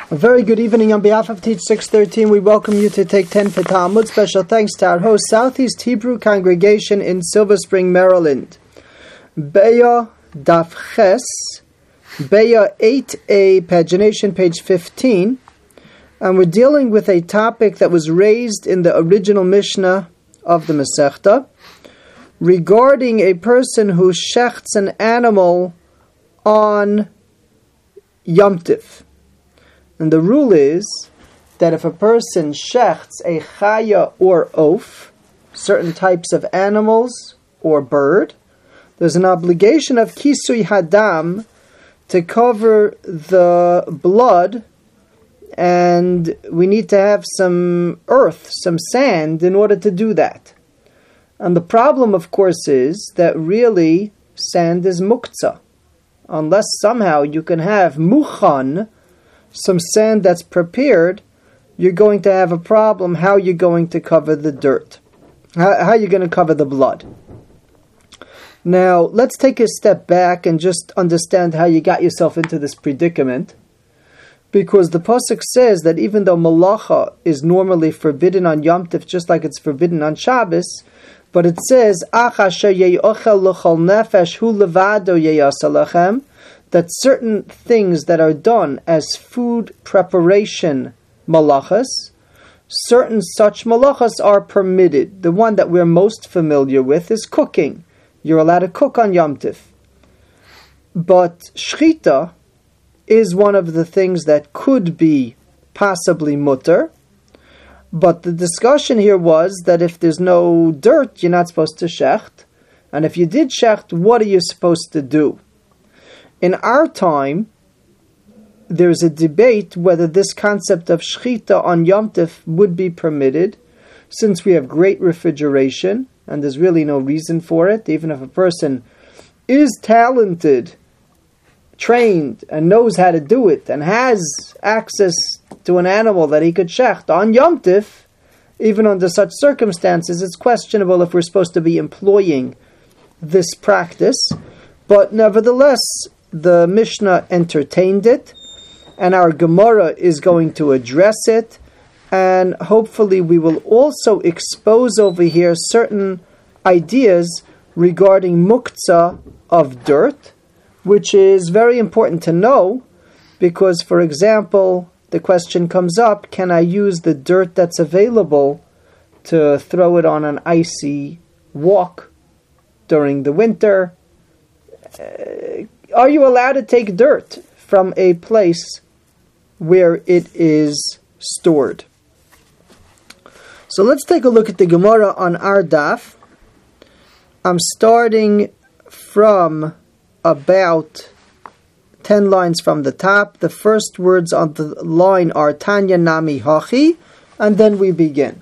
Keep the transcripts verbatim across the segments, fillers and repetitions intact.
A very good evening on behalf of Teach six thirteen. We welcome you to take ten for Talmud. Special thanks to our host, Southeast Hebrew Congregation in Silver Spring, Maryland. Beya Daf Ches, Beya eight A, pagination page fifteen. And we're dealing with a topic that was raised in the original Mishnah of the Masechta regarding a person who shechts an animal on Yom Tif. And the rule is that if a person shechts a chaya or oaf, certain types of animals or bird, there's an obligation of kisui hadam to cover the blood, and we need to have some earth, some sand, in order to do that. And the problem, of course, is that really sand is muktzah. Unless somehow you can have muchan, some sand that's prepared, you're going to have a problem. How are you going to cover the dirt? How, how are you going to cover the blood? Now, let's take a step back and just understand how you got yourself into this predicament. Because the pasuk says that even though malacha is normally forbidden on Yom Tov, just like it's forbidden on Shabbos, but it says, that certain things that are done as food preparation malachas, certain such malachas are permitted. The one that we're most familiar with is cooking. You're allowed to cook on Yom Tif. But shchita is one of the things that could be possibly mutter. But the discussion here was that if there's no dirt, you're not supposed to shecht. And if you did shecht, what are you supposed to do? In our time, there's a debate whether this concept of shchita on Yom Tov would be permitted, since we have great refrigeration, and there's really no reason for it. Even if a person is talented, trained, and knows how to do it, and has access to an animal that he could shecht on Yom Tov, even under such circumstances, it's questionable if we're supposed to be employing this practice. But nevertheless, the Mishnah entertained it, and our Gemara is going to address it, and hopefully we will also expose over here certain ideas regarding muktzah of dirt, which is very important to know, because, for example, the question comes up, can I use the dirt that's available to throw it on an icy walk during the winter? Uh, Are you allowed to take dirt from a place where it is stored? So let's take a look at the Gemara on our daf. I'm starting from about ten lines from the top. The first words on the line are Tanya Nami Hachi, and then we begin.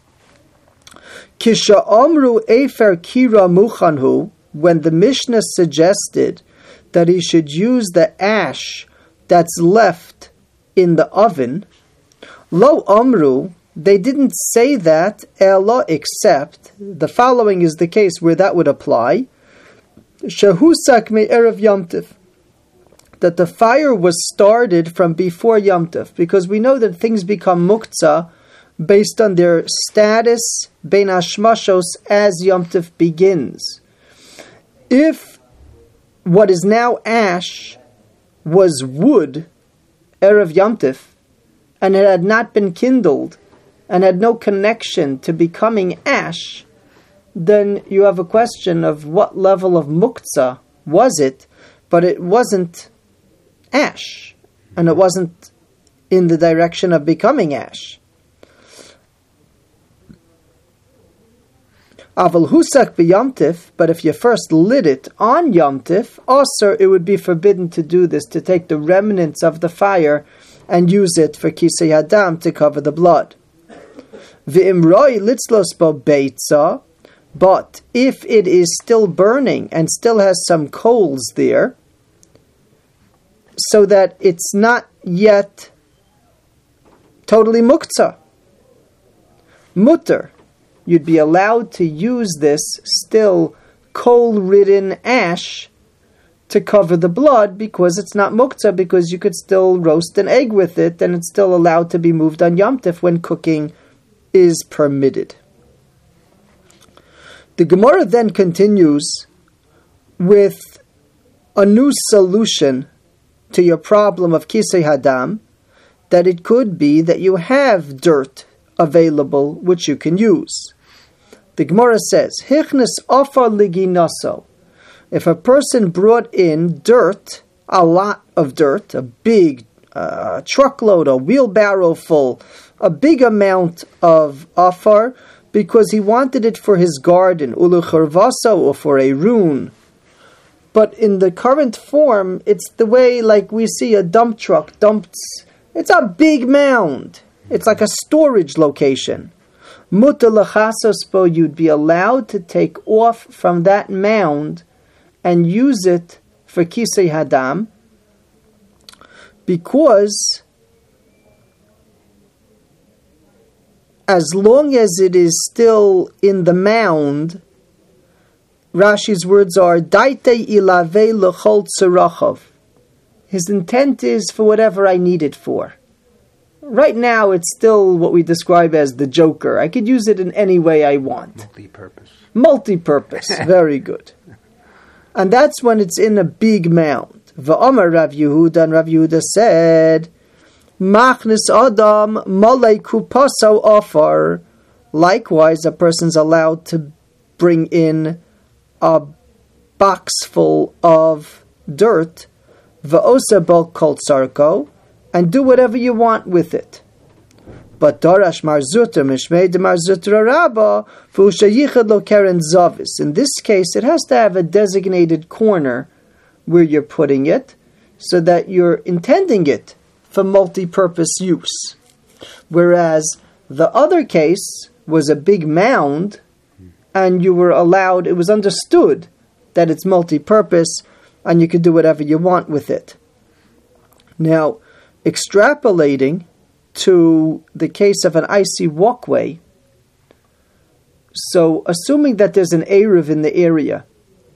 Kisha Amru Efer Kira Muchanhu, when the Mishnah suggested that he should use the ash that's left in the oven, Lo Amru, they didn't say that, Ella, except, the following is the case where that would apply, Shehusak me Erev Yom Tov, that the fire was started from before Yom Tov, because we know that things become muktzah based on their status, bein hashmashos, as Yom Tov begins. If what is now ash was wood, Erev Yom Tov, and it had not been kindled, and had no connection to becoming ash, then you have a question of what level of muktzah was it, but it wasn't ash, and it wasn't in the direction of becoming ash. Aval husak b'Yom Tif, but if you first lit it on Yom Tif, also it would be forbidden to do this, to take the remnants of the fire and use it for kisei hadam, to cover the blood. V'imroi litzlos bo beitza, but if it is still burning and still has some coals there, so that it's not yet totally muktzah, mutter, you'd be allowed to use this still coal-ridden ash to cover the blood because it's not muktzah, because you could still roast an egg with it and it's still allowed to be moved on Yom Tov when cooking is permitted. The Gemara then continues with a new solution to your problem of kisei hadam, that it could be that you have dirt available which you can use. The Gemara says, Hichnes ofar liginaso. If a person brought in dirt, a lot of dirt, a big uh, truckload, a wheelbarrow full, a big amount of afar, because he wanted it for his garden, ulu charvasa, or for a rune. But in the current form, it's the way like we see a dump truck dumped. It's a big mound. It's like a storage location. Mutar lachasospo, you'd be allowed to take off from that mound and use it for kisei hadam, because as long as it is still in the mound, Rashi's words are, Daite ilave l'chol tzarachov. His intent is for whatever I need it for. Right now, it's still what we describe as the joker. I could use it in any way I want. Multi-purpose. Multi-purpose. Very good. And that's when it's in a big mound. V'omer Rav Yehuda, and Rav Yehuda said, Machnis Adam malei kupaso ofar. Likewise, a person's allowed to bring in a box full of dirt, v'osa bol kol tzarko, and do whatever you want with it. But darash marzuter mishmei de marzuter rabba v'ushayichad lo keren zavis. In this case, it has to have a designated corner where you're putting it, so that you're intending it for multi-purpose use. Whereas the other case was a big mound, and you were allowed, it was understood that it's multi-purpose, and you could do whatever you want with it. Now, extrapolating to the case of an icy walkway, so assuming that there's an Eruv in the area,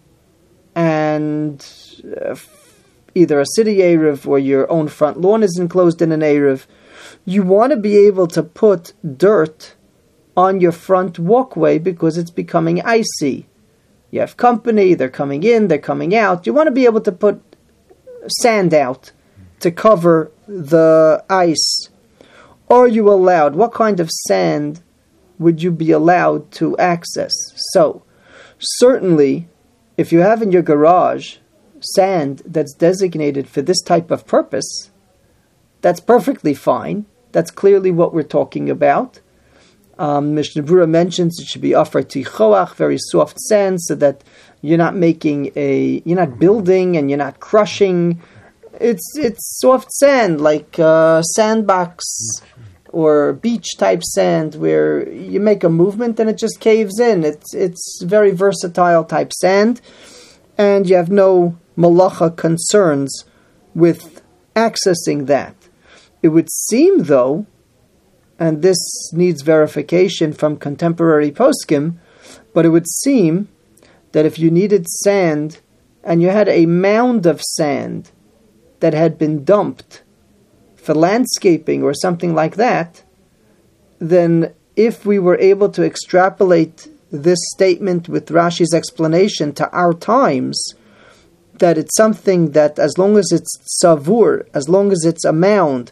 and uh, either a city Eruv or your own front lawn is enclosed in an Eruv, you want to be able to put dirt on your front walkway because it's becoming icy. You have company, they're coming in, they're coming out. You want to be able to put sand out to cover the ice. Are you allowed? What kind of sand would you be allowed to access? So, certainly, if you have in your garage sand that's designated for this type of purpose, that's perfectly fine. That's clearly what we're talking about. Um, Mishnah Berurah mentions it should be afar tichoach, very soft sand, so that you're not making a, you're not building and you're not crushing. It's it's soft sand, like uh, sandbox or beach type sand, where you make a movement and it just caves in. It's it's very versatile type sand, and you have no malacha concerns with accessing that. It would seem, though, and this needs verification from contemporary poskim, but it would seem that if you needed sand and you had a mound of sand that had been dumped for landscaping or something like that, then if we were able to extrapolate this statement with Rashi's explanation to our times, that it's something that as long as it's savur, as long as it's a mound,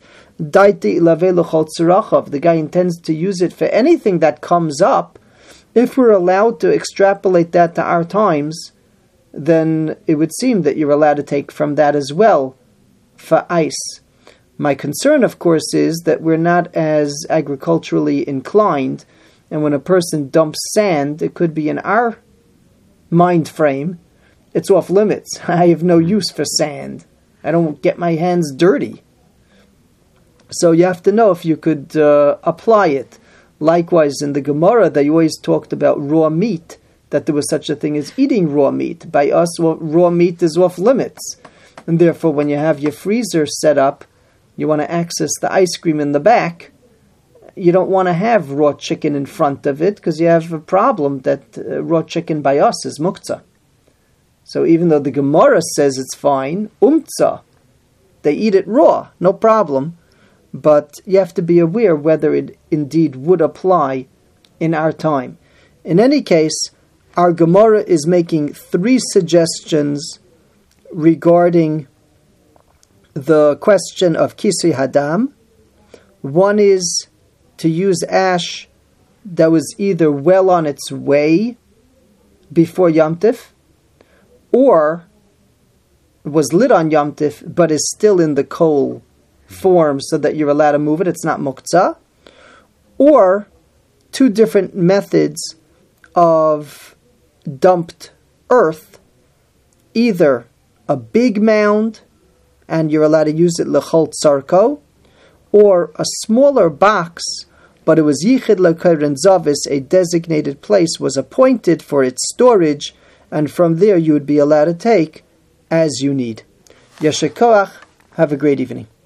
the guy intends to use it for anything that comes up, if we're allowed to extrapolate that to our times, then it would seem that you're allowed to take from that as well for ice. My concern, of course, is that we're not as agriculturally inclined, and when a person dumps sand, it could be in our mind frame, it's off limits. I have no use for sand. I don't get my hands dirty. So you have to know if you could uh, apply it. Likewise, in the Gemara, they always talked about raw meat, that there was such a thing as eating raw meat. By us, well, raw meat is off limits. And therefore, when you have your freezer set up, you want to access the ice cream in the back, you don't want to have raw chicken in front of it, because you have a problem that uh, raw chicken by us is muktzah. So even though the Gemara says it's fine, umtza, they eat it raw, no problem, but you have to be aware whether it indeed would apply in our time. In any case, our Gemara is making three suggestions regarding the question of Kisui Hadam. One is to use ash that was either well on its way before Yom Tif, or was lit on Yom Tif, but is still in the coal form so that you're allowed to move it, it's not muktzah. Or two different methods of dumped earth, either a big mound, and you're allowed to use it l'chol tzarko, or a smaller box, but it was yichid l'keren zavis, a designated place was appointed for its storage, and from there you would be allowed to take as you need. Yasher koach, have a great evening.